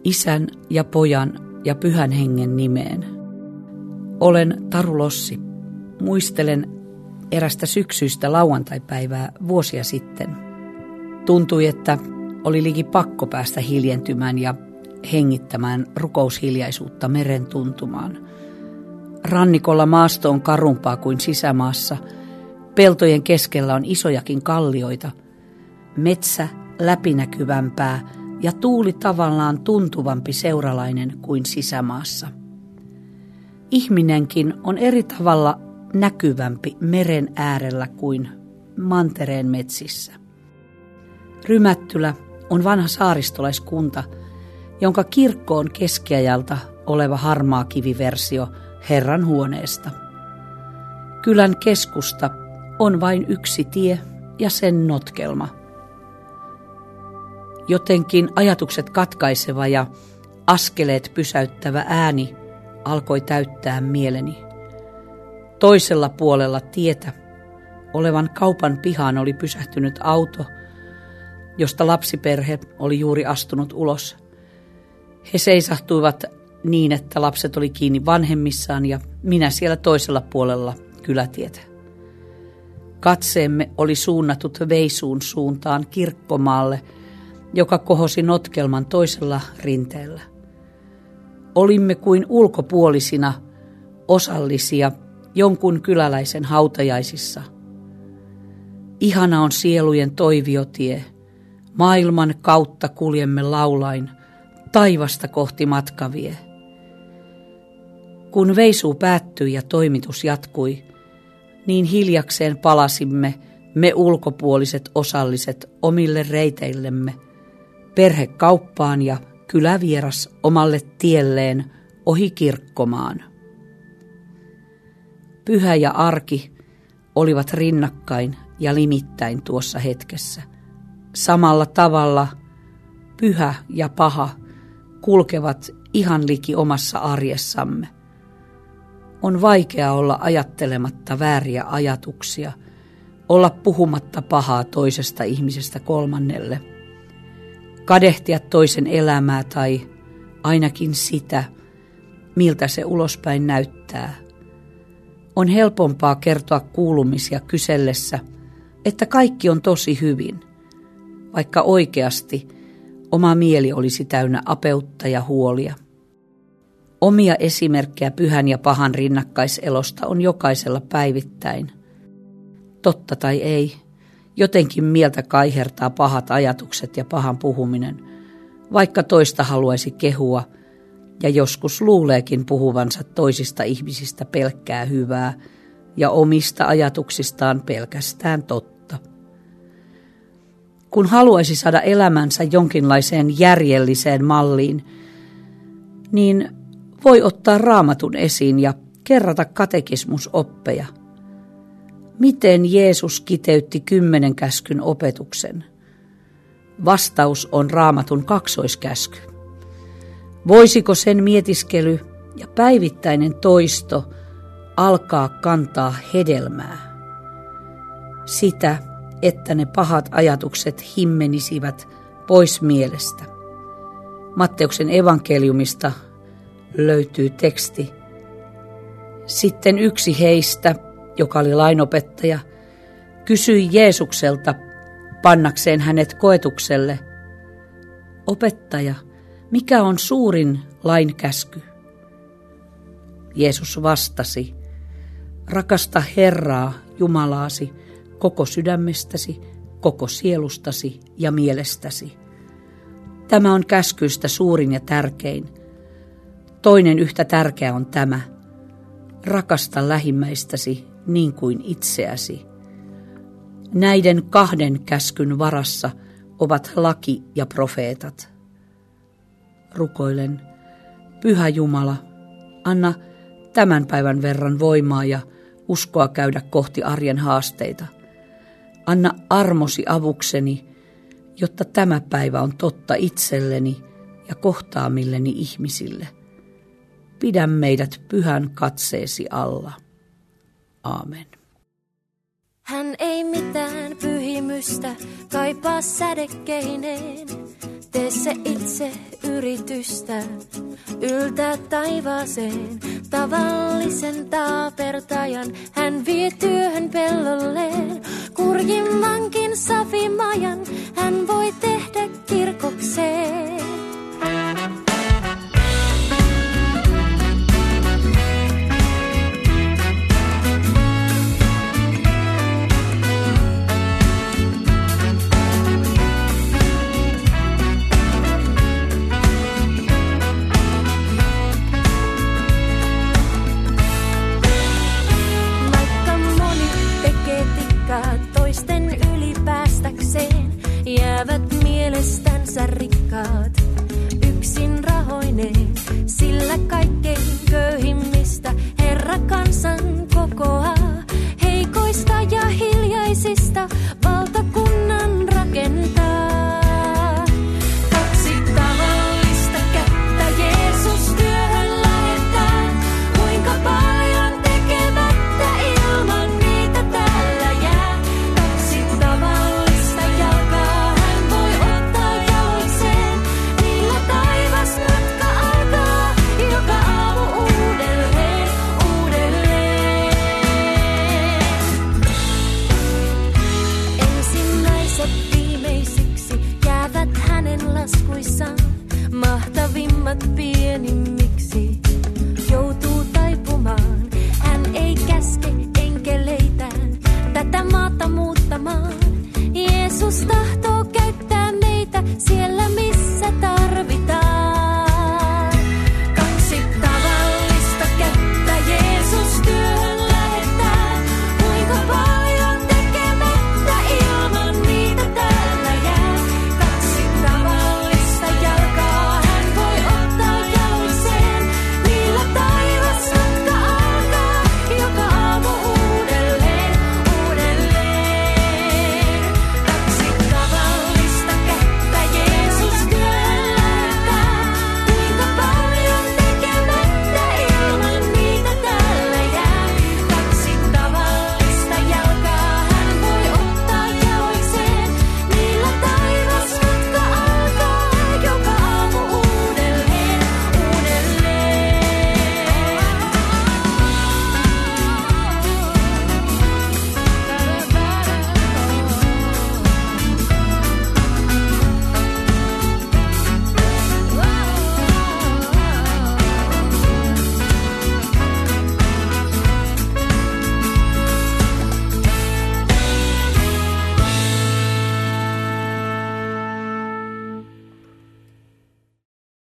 Isän ja Pojan ja Pyhän Hengen nimeen. Olen Taru Lossi. Muistelen erästä syksyistä lauantaipäivää vuosia sitten. Tuntui, että oli liki pakko päästä hiljentymään ja hengittämään rukoushiljaisuutta meren tuntumaan. Rannikolla maasto on karumpaa kuin sisämaassa. Peltojen keskellä on isojakin kallioita. Metsä läpinäkyvämpää ja tuuli tavallaan tuntuvampi seuralainen kuin sisämaassa. Ihminenkin on eri tavalla näkyvämpi meren äärellä kuin mantereen metsissä. Rymättylä on vanha saaristolaiskunta, jonka kirkko on keskiajalta oleva harmaakiviversio Herran huoneesta. Kylän keskusta on vain yksi tie ja sen notkelma. Jotenkin ajatukset katkaiseva ja askeleet pysäyttävä ääni alkoi täyttää mieleni. Toisella puolella tietä olevan kaupan pihaan oli pysähtynyt auto, josta lapsiperhe oli juuri astunut ulos. He seisahtuivat niin, että lapset oli kiinni vanhemmissaan ja minä siellä toisella puolella kylätietä. Katseemme oli suunnatut Veisuun suuntaan kirkkomaalle, joka kohosi notkelman toisella rinteellä. Olimme kuin ulkopuolisina osallisia jonkun kyläläisen hautajaisissa. Ihana on sielujen toiviotie, maailman kautta kuljemme laulain, taivasta kohti matka vie. Kun veisuu päättyi ja toimitus jatkui, niin hiljakseen palasimme me ulkopuoliset osalliset omille reiteillemme, perhe kauppaan ja kylävieras omalle tielleen ohi kirkkomaan. Pyhä ja arki olivat rinnakkain ja limittäin tuossa hetkessä. Samalla tavalla pyhä ja paha kulkevat ihan liki omassa arjessamme. On vaikea olla ajattelematta vääriä ajatuksia, olla puhumatta pahaa toisesta ihmisestä kolmannelle, kadehtia toisen elämää tai ainakin sitä, miltä se ulospäin näyttää. On helpompaa kertoa kuulumisia kysellessä, että kaikki on tosi hyvin, vaikka oikeasti oma mieli olisi täynnä apeutta ja huolia. Omia esimerkkejä pyhän ja pahan rinnakkaiselosta on jokaisella päivittäin. Totta tai ei, jotenkin mieltä kaihertaa pahat ajatukset ja pahan puhuminen, vaikka toista haluaisi kehua ja joskus luuleekin puhuvansa toisista ihmisistä pelkkää hyvää ja omista ajatuksistaan pelkästään totta. Kun haluaisi saada elämänsä jonkinlaiseen järjelliseen malliin, niin voi ottaa Raamatun esiin ja kerrata katekismusoppeja. Miten Jeesus kiteytti 10 käskyn opetuksen? Vastaus on Raamatun kaksoiskäsky. Voisiko sen mietiskely ja päivittäinen toisto alkaa kantaa hedelmää? Sitä, että ne pahat ajatukset himmenisivät pois mielestä. Matteuksen evankeliumista löytyy teksti. Sitten yksi heistä, joka oli lainopettaja, kysyi Jeesukselta pannakseen hänet koetukselle: Opettaja, mikä on suurin lain käsky? Jeesus vastasi: Rakasta Herraa, Jumalaasi, koko sydämestäsi, koko sielustasi ja mielestäsi. Tämä on käskyistä suurin ja tärkein. Toinen yhtä tärkeä on tämä: rakasta lähimmäistäsi niin kuin itseäsi. Näiden 2 käskyn varassa ovat laki ja profeetat. Rukoilen: Pyhä Jumala, anna tämän päivän verran voimaa ja uskoa käydä kohti arjen haasteita. Anna armosi avukseni, jotta tämä päivä on totta itselleni ja kohtaamilleni ihmisille. Pidä meidät pyhän katseesi alla. Aamen. Hän ei mitään pyhimystä kaipaa sädekeineen. Tee se itse yritystä, yltää taivaaseen. Tavallisen taapertajan hän vie työhön pellolleen. Kurjin vankin savimajan hän voi tehdä kirkokseen. Toisten yli päästäkseen jäävät mielestänsä rikkaat yksin rahoineen, sillä kaikkein köyhimmistä Herra kansa